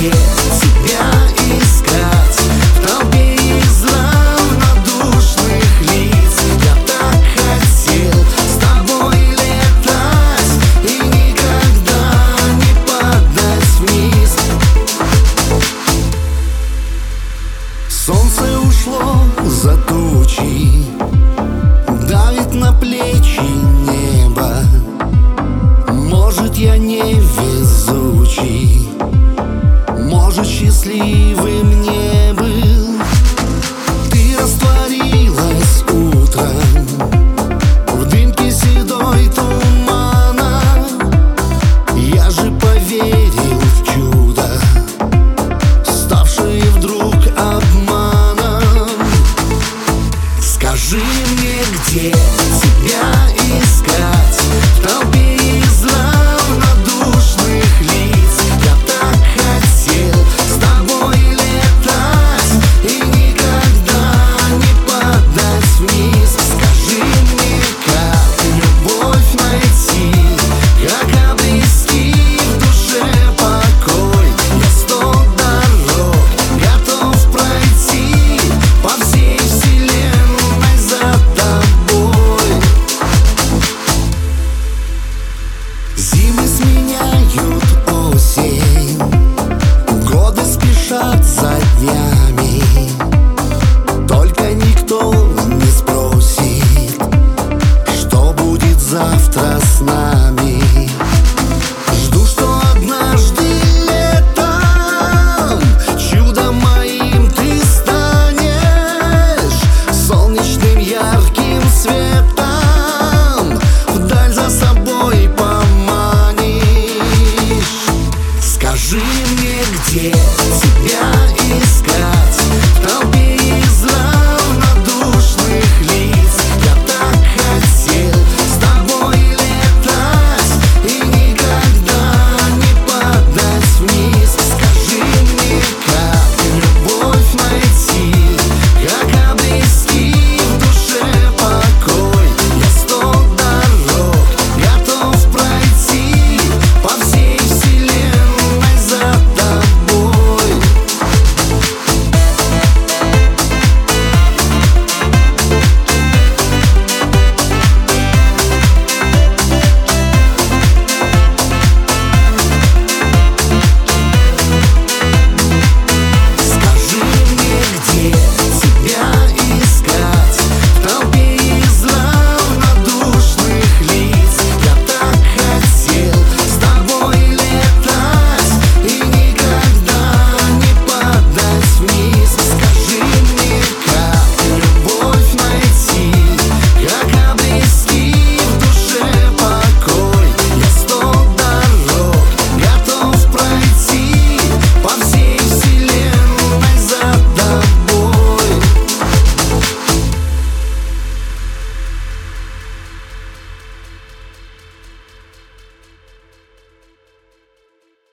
где тебя искать в толпе из равнодушных лиц. Я так хотел с тобой летать и никогда не падать вниз. Солнце ушло за тучи, давит на плечи небо. Может, я не везучий, может, счастливым не был. Ты растворилась утром в дымке седой тумана. Я же поверил в чудо, ставшее вдруг обманом. Скажи мне, где